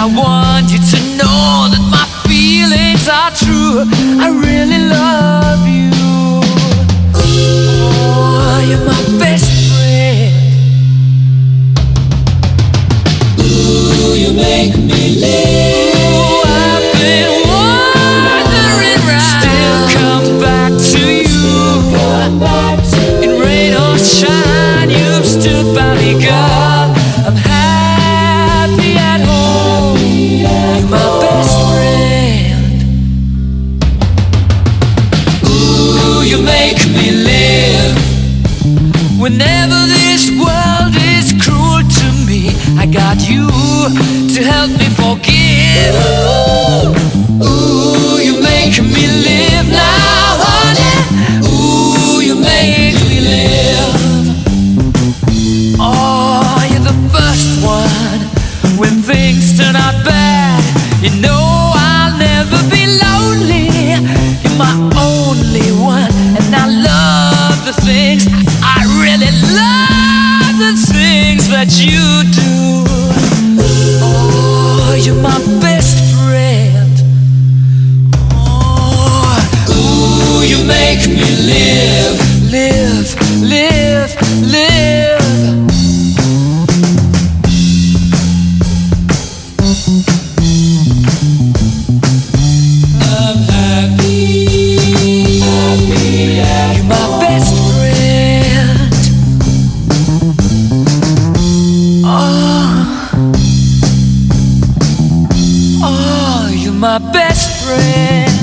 I want you to know that my feelings are true. I really love you. Oh, you're my best friend. Ooh, you make me live. Oh, I've been wandering round. Still come back to you. In rain or shine, you've stood by me, girl. I'm happy at home. You're my best friend. Ooh, you make me live. Whenever this world is cruel to me, I got you to help me forgive. Ooh, you make me live now, honey. Ooh, you make me live. Oh, you're the first one. When things turn out bad, you know I'll never be lonely. You're my only one, and I love the things, I really love the things that you do. Oh, you're my best friend. Oh, ooh, you make me live, live, live, live. I'm happy, happy at You're my best friend. Oh, oh, you're my best friend.